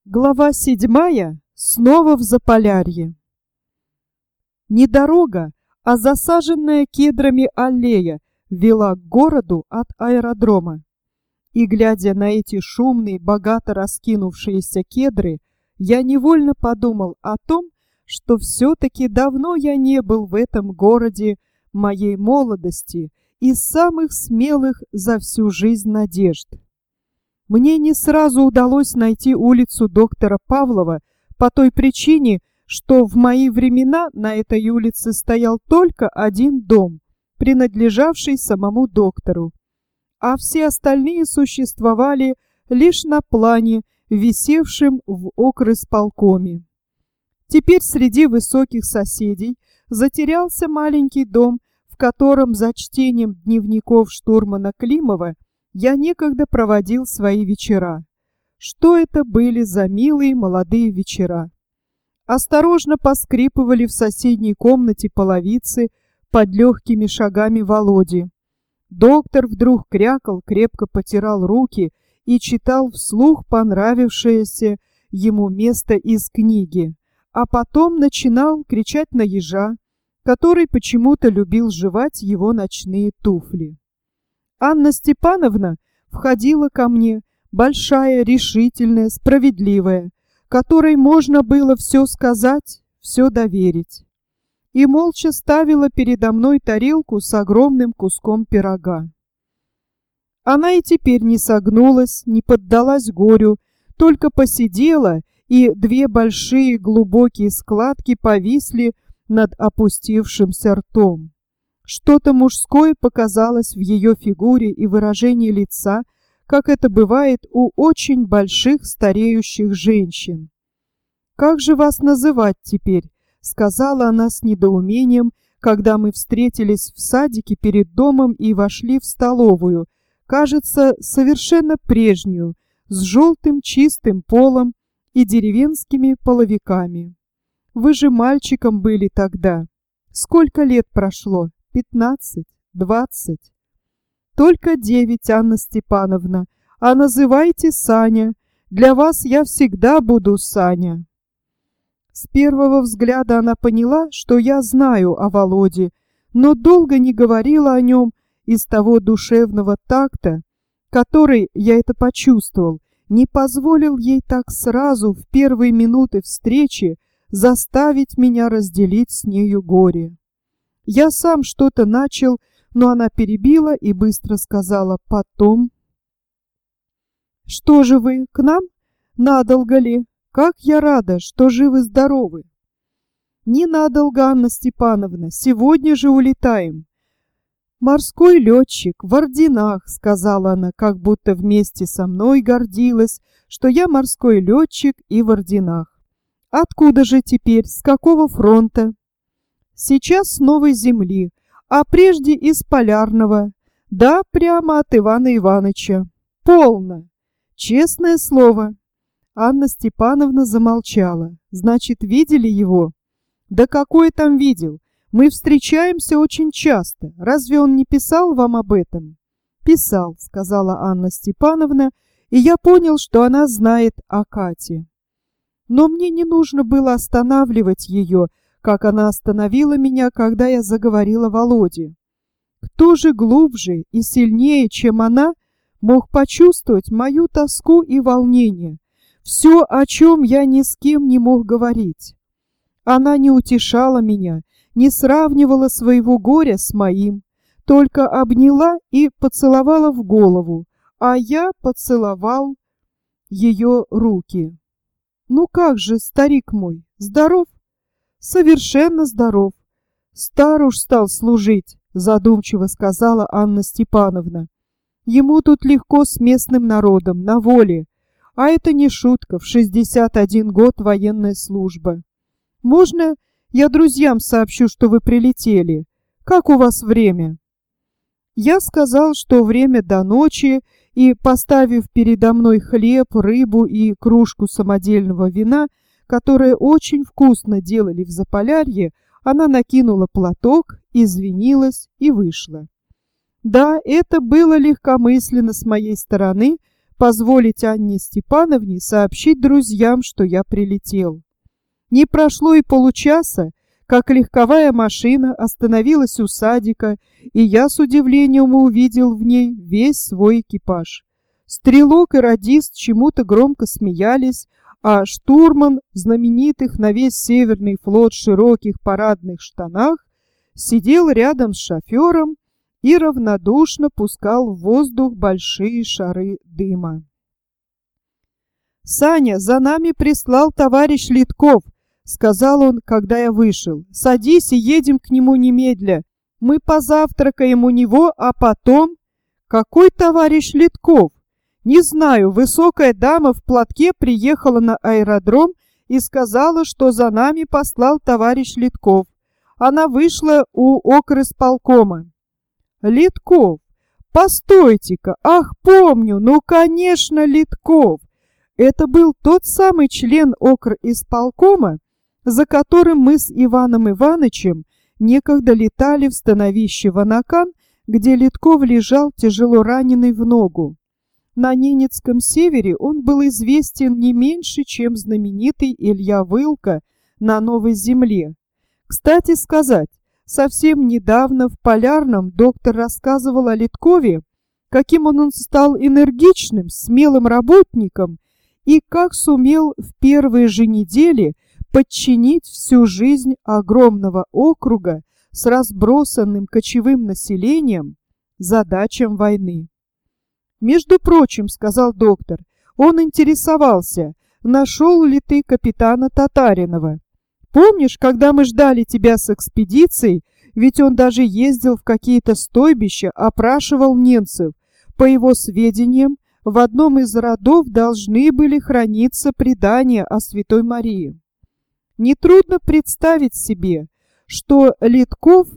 Глава 7. Снова в Заполярье. Не дорога, а засаженная кедрами аллея вела к городу от аэродрома. И, глядя на эти шумные, богато раскинувшиеся кедры, я невольно подумал о том, что все-таки давно я не был в этом городе моей молодости и самых смелых за всю жизнь надежд. Мне не сразу удалось найти улицу доктора Павлова по той причине, что в мои времена на этой улице стоял только один дом, принадлежавший самому доктору, а все остальные существовали лишь на плане, висевшем в окрисполкоме. Теперь среди высоких соседей затерялся маленький дом, в котором за чтением дневников штурмана Климова я некогда проводил свои вечера. Что это были за милые молодые вечера? Осторожно поскрипывали в соседней комнате половицы под легкими шагами Володи. Доктор вдруг крякал, крепко потирал руки и читал вслух понравившееся ему место из книги, а потом начинал кричать на ежа, который почему-то любил жевать его ночные туфли. Анна Степановна входила ко мне, большая, решительная, справедливая, которой можно было все сказать, все доверить. И молча ставила передо мной тарелку с огромным куском пирога. Она и теперь не согнулась, не поддалась горю, только посидела, и две большие глубокие складки повисли над опустившимся ртом. Что-то мужское показалось в ее фигуре и выражении лица, как это бывает у очень больших стареющих женщин. «Как же вас называть теперь?» — сказала она с недоумением, когда мы встретились в садике перед домом и вошли в столовую, кажется, совершенно прежнюю, с желтым чистым полом и деревенскими половиками. «Вы же мальчиком были тогда. Сколько лет прошло? 15, 20. Только 9, Анна Степановна, а называйте Саня. Для вас я всегда буду Саня». С первого взгляда она поняла, что я знаю о Володе, но долго не говорила о нем из того душевного такта, который, я это почувствовал, не позволил ей так сразу в первые минуты встречи заставить меня разделить с нею горе. Я сам что-то начал, но она перебила и быстро сказала потом. «Что же вы, к нам? Надолго ли? Как я рада, что живы-здоровы!» «Ненадолго, Анна Степановна, сегодня же улетаем». «Морской летчик, в орденах», — сказала она, как будто вместе со мной гордилась, что я морской летчик и в орденах. «Откуда же теперь, с какого фронта?» «Сейчас с Новой Земли, а прежде из Полярного. Да, прямо от Ивана Иваныча». «Полно! Честное слово». Анна Степановна замолчала. «Значит, видели его?» «Да какой там видел? Мы встречаемся очень часто. Разве он не писал вам об этом?» «Писал», — сказала Анна Степановна, и я понял, что она знает о Кате. Но мне не нужно было останавливать ее, как она остановила меня, когда я заговорила Володе. Кто же глубже и сильнее, чем она, мог почувствовать мою тоску и волнение, все, о чем я ни с кем не мог говорить? Она не утешала меня, не сравнивала своего горя с моим, только обняла и поцеловала в голову, а я поцеловал ее руки. «Ну как же, старик мой, здоров?» «Совершенно здоров. Стар уж стал служить», — задумчиво сказала Анна Степановна. «Ему тут легко с местным народом, на воле. А это не шутка, в 61 год военная служба. Можно я друзьям сообщу, что вы прилетели? Как у вас время?» Я сказал, что время до ночи, и, поставив передо мной хлеб, рыбу и кружку самодельного вина, которое очень вкусно делали в Заполярье, она накинула платок, извинилась и вышла. Да, это было легкомысленно с моей стороны, позволить Анне Степановне сообщить друзьям, что я прилетел. Не прошло и получаса, как легковая машина остановилась у садика, и я с удивлением увидел в ней весь свой экипаж. Стрелок и радист чему-то громко смеялись, а штурман, знаменитых на весь Северный флот широких парадных штанах, сидел рядом с шофером и равнодушно пускал в воздух большие шары дыма. «Саня, за нами прислал товарищ Литков», — сказал он, когда я вышел. «Садись и едем к нему немедля. Мы позавтракаем у него, а потом...» «Какой товарищ Литков?» «Не знаю, высокая дама в платке приехала на аэродром и сказала, что за нами послал товарищ Литков. Она вышла у окрысполкома». «Литков? Постойте-ка! Ах, помню! Ну, конечно, Литков! Это был тот самый член окрисполкома, за которым мы с Иваном Ивановичем некогда летали в становище Ванакан, где Литков лежал тяжело раненый в ногу. На Ненецком севере он был известен не меньше, чем знаменитый Илья Вылка на Новой Земле. Кстати сказать, совсем недавно в Полярном доктор рассказывал о Литкове, каким он стал энергичным, смелым работником и как сумел в первые же недели подчинить всю жизнь огромного округа с разбросанным кочевым населением задачам войны. «Между прочим, — сказал доктор, — он интересовался, нашел ли ты капитана Татаринова. Помнишь, когда мы ждали тебя с экспедицией, ведь он даже ездил в какие-то стойбища, опрашивал немцев. По его сведениям, в одном из родов должны были храниться предания о Святой Марии. Нетрудно представить себе, что Литков...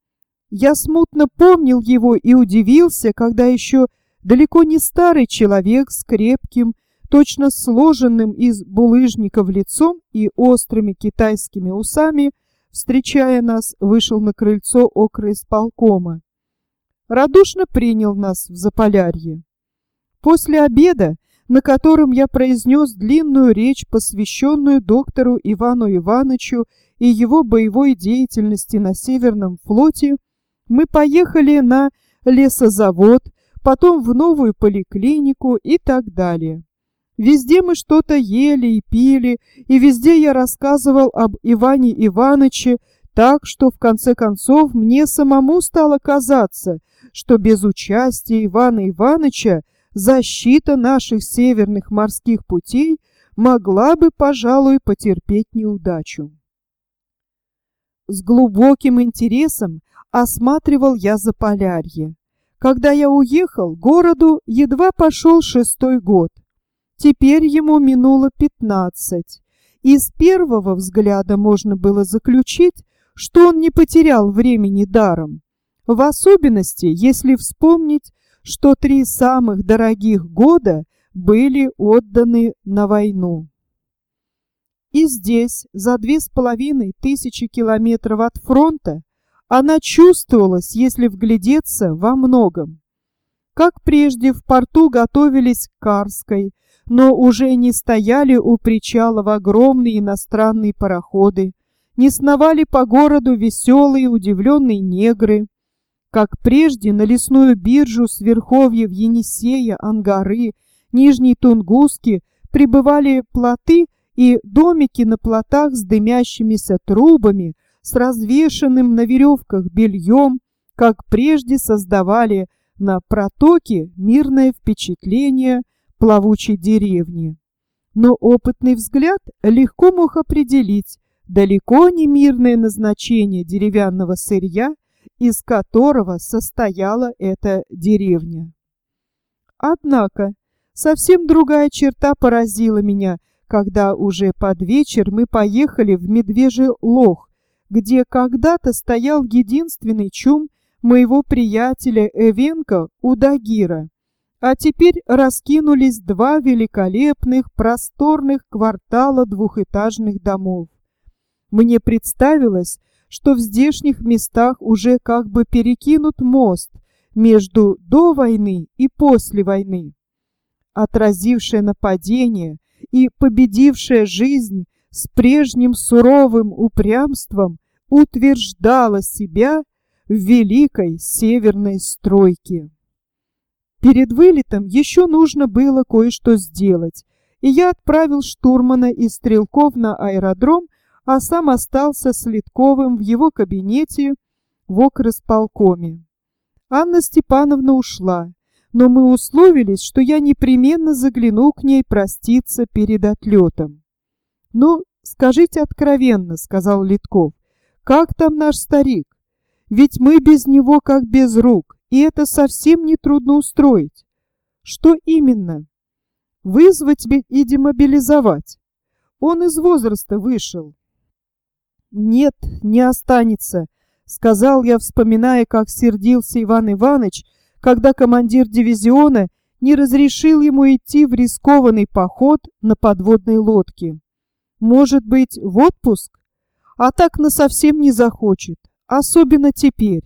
Я смутно помнил его и удивился, когда еще далеко не старый человек с крепким, точно сложенным из булыжников лицом и острыми китайскими усами, встречая нас, вышел на крыльцо окрисполкома. Радушно принял нас в Заполярье. После обеда, на котором я произнес длинную речь, посвященную доктору Ивану Ивановичу и его боевой деятельности на Северном флоте, мы поехали на лесозавод, потом в новую поликлинику и так далее. Везде мы что-то ели и пили, и везде я рассказывал об Иване Ивановиче, так что в конце концов мне самому стало казаться, что без участия Ивана Ивановича защита наших северных морских путей могла бы, пожалуй, потерпеть неудачу. С глубоким интересом осматривал я Заполярье. Когда я уехал, городу едва пошел 6-й год. Теперь ему минуло 15, и с первого взгляда можно было заключить, что он не потерял времени даром. В особенности, если вспомнить, что 3 самых дорогих года были отданы на войну. И здесь, за 2500 километров от фронта, она чувствовалась, если вглядеться, во многом. Как прежде в порту готовились к Карской, но уже не стояли у причалов огромные иностранные пароходы, не сновали по городу веселые удивленные негры. Как прежде на лесную биржу с верховьев Енисея, Ангары, Нижней Тунгуски прибывали плоты и домики на плотах с дымящимися трубами, с развешанным на веревках бельем, как прежде создавали на протоке мирное впечатление плавучей деревни. Но опытный взгляд легко мог определить далеко не мирное назначение деревянного сырья, из которого состояла эта деревня. Однако совсем другая черта поразила меня, когда уже под вечер мы поехали в Медвежий Лог, где когда-то стоял единственный чум моего приятеля Эвенка Удагира, а теперь раскинулись 2 великолепных просторных квартала двухэтажных домов. Мне представилось, что в здешних местах уже как бы перекинут мост между до войны и после войны. отразившая нападение и победившая жизнь с прежним суровым упрямством, утверждала себя в великой северной стройке. Перед вылетом еще нужно было кое-что сделать, и я отправил штурмана и стрелков на аэродром, а сам остался с Ледковым в его кабинете в окрисполкоме. Анна Степановна ушла, но мы условились, что я непременно загляну к ней проститься перед отлетом. «Ну, скажите откровенно, — сказал Ледков, — как там наш старик? Ведь мы без него как без рук, и это совсем не трудно устроить». «Что именно?» «Вызвать и демобилизовать. Он из возраста вышел». «Нет, не останется», — сказал я, вспоминая, как сердился Иван Иванович, когда командир дивизиона не разрешил ему идти в рискованный поход на подводной лодке. «Может быть, в отпуск? А так насовсем не захочет, особенно теперь».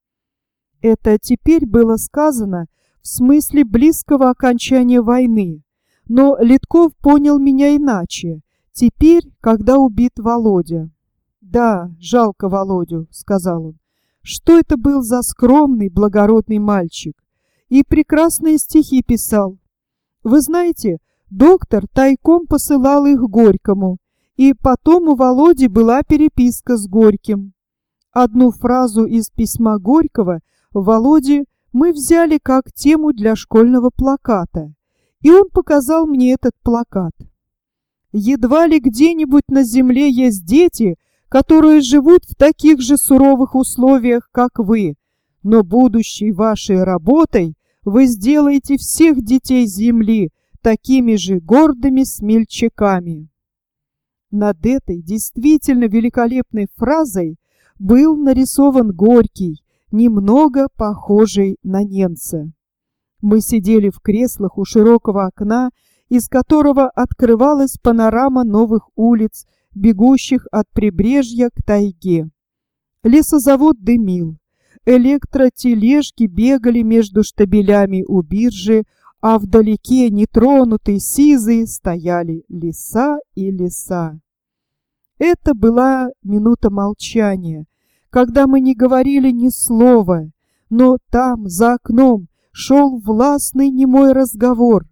Это «теперь» было сказано в смысле близкого окончания войны, но Ледков понял меня иначе. Теперь, когда убит Володя. «Да, жалко Володю», — сказал он. «Что это был за скромный, благородный мальчик? И прекрасные стихи писал. Вы знаете, доктор тайком посылал их Горькому, и потом у Володи была переписка с Горьким. Одну фразу из письма Горького Володе мы взяли как тему для школьного плаката, и он показал мне этот плакат. Едва ли где-нибудь на земле есть дети, которые живут в таких же суровых условиях, как вы, но будущей вашей работой вы сделаете всех детей земли такими же гордыми смельчаками». Над этой действительно великолепной фразой был нарисован Горький, немного похожий на немца. Мы сидели в креслах у широкого окна, из которого открывалась панорама новых улиц, бегущих от прибрежья к тайге. Лесозавод дымил, электротележки бегали между штабелями у биржи, а вдалеке, нетронутые, сизые, стояли леса и леса. Это была минута молчания, когда мы не говорили ни слова, но там, за окном, шел властный немой разговор,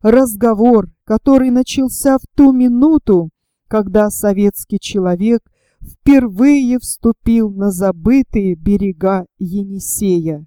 который начался в ту минуту, когда советский человек впервые вступил на забытые берега Енисея.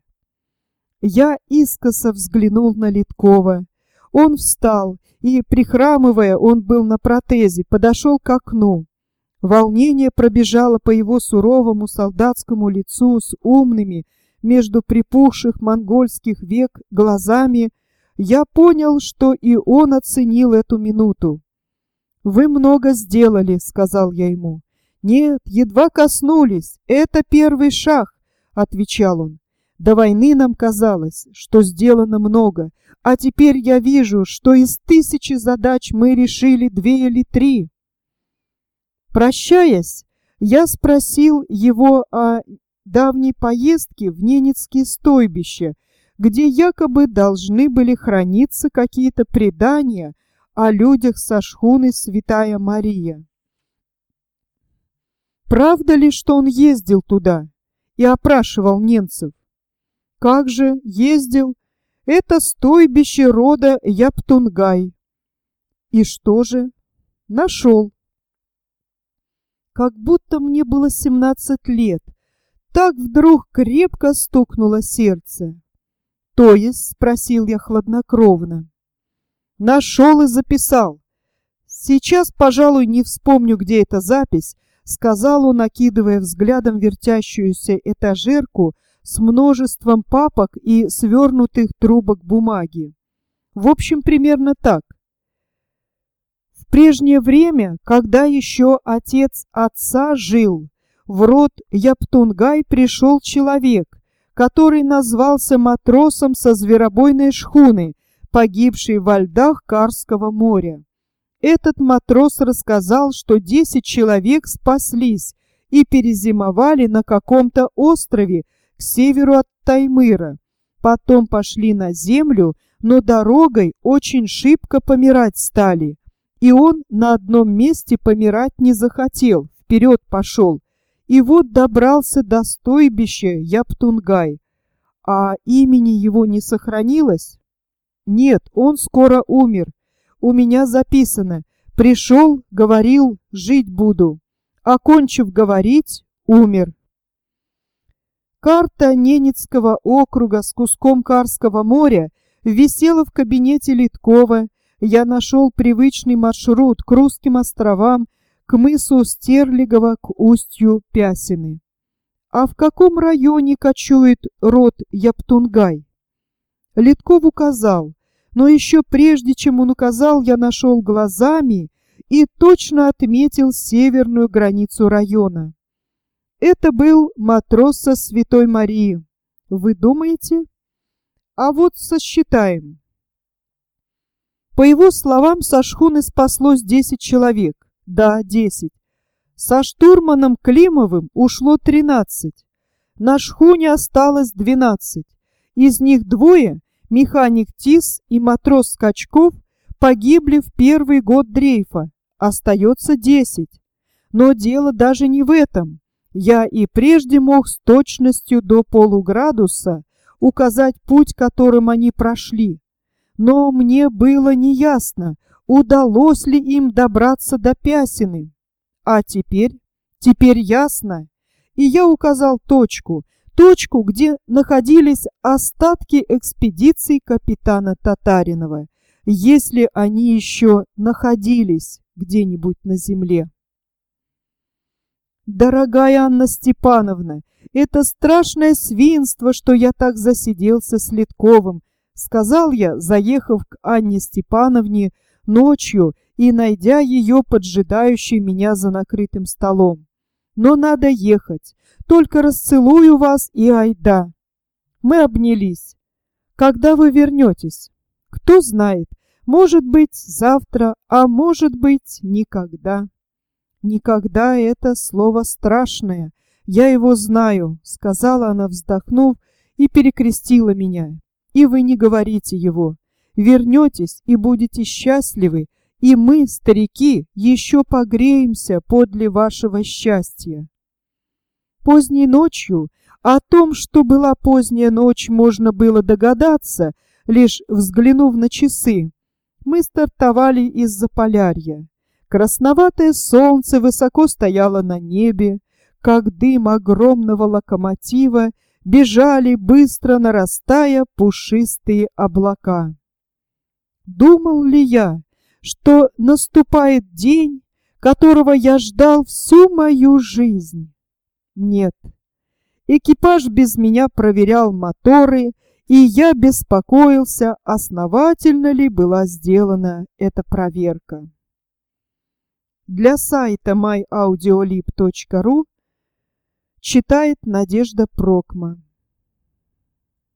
Я искоса взглянул на Ледкова. Он встал, и, прихрамывая, он был на протезе, подошел к окну. Волнение пробежало по его суровому солдатскому лицу с умными, между припухших монгольских век глазами. Я понял, что и он оценил эту минуту. «Вы много сделали», — сказал я ему. «Нет, едва коснулись. Это первый шаг», — отвечал он. «До войны нам казалось, что сделано много, а теперь я вижу, что из 1000 задач мы решили 2 или 3. Прощаясь, я спросил его о давней поездке в Ненецкие стойбища, где якобы должны были храниться какие-то предания о людях со шхуны «Святая Мария». Правда ли, что он ездил туда и опрашивал немцев? Как же ездил? Это стойбище рода Яптунгай. И что же? Нашел. Как будто мне было 17 лет. Так вдруг крепко стукнуло сердце. «То есть?» — спросил я хладнокровно. «Нашел и записал. Сейчас, пожалуй, не вспомню, где эта запись», — сказал он, накидывая взглядом вертящуюся этажерку с множеством папок и свернутых трубок бумаги. В общем, примерно так. В прежнее время, когда еще отец отца жил, в род Яптунгай пришел человек, который назвался матросом со зверобойной шхуны, погибшей во льдах Карского моря. Этот матрос рассказал, что 10 человек спаслись и перезимовали на каком-то острове к северу от Таймыра. Потом пошли на землю, но дорогой очень шибко помирать стали, и он на одном месте помирать не захотел, вперед пошел, и вот добрался до стойбища Яптунгай. А имени его не сохранилось? Нет, он скоро умер. У меня записано: пришел, говорил, жить буду. Окончив говорить, умер. Карта Ненецкого округа с куском Карского моря висела в кабинете Литкова. Я нашел привычный маршрут к Русским островам, к мысу Стерлигово, к устью Пясины. А в каком районе кочует род Яптунгай? Литков указал, но еще прежде, чем он указал, я нашел глазами и точно отметил северную границу района. Это был матрос со Святой Марии. Вы думаете? А вот сосчитаем. По его словам, со шхуны спаслось 10 человек. Да, 10. Со штурманом Климовым ушло 13. На шхуне осталось 12. Из них двое, механик Тис и матрос Скачков, погибли в первый год дрейфа. Остается 10. Но дело даже не в этом. Я и прежде мог с точностью до полуградуса указать путь, которым они прошли. Но мне было неясно, удалось ли им добраться до Пясины. А теперь ясно. И я указал точку, где находились остатки экспедиции капитана Татаринова, если они еще находились где-нибудь на земле. Дорогая Анна Степановна, это страшное свинство, что я так засиделся с Литковым, сказал я, заехав к Анне Степановне ночью и найдя ее поджидающей меня за накрытым столом. Но надо ехать, только расцелую вас и айда. Мы обнялись. Когда вы вернетесь? Кто знает, может быть, завтра, а может быть, никогда. Никогда — это слово страшное. Я его знаю, сказала она, вздохнув, и перекрестила меня. И вы не говорите его. Вернетесь и будете счастливы, и мы, старики, еще погреемся подле вашего счастья. Поздней ночью, о том, что была поздняя ночь, можно было догадаться, лишь взглянув на часы. Мы стартовали из Заполярья. Красноватое солнце высоко стояло на небе, как дым огромного локомотива бежали, быстро нарастая, пушистые облака. Думал ли я, что наступает день, которого я ждал всю мою жизнь? Нет. Экипаж без меня проверял моторы, и я беспокоился, основательно ли была сделана эта проверка. Для сайта myaudiolib.ru читает Надежда Прокма.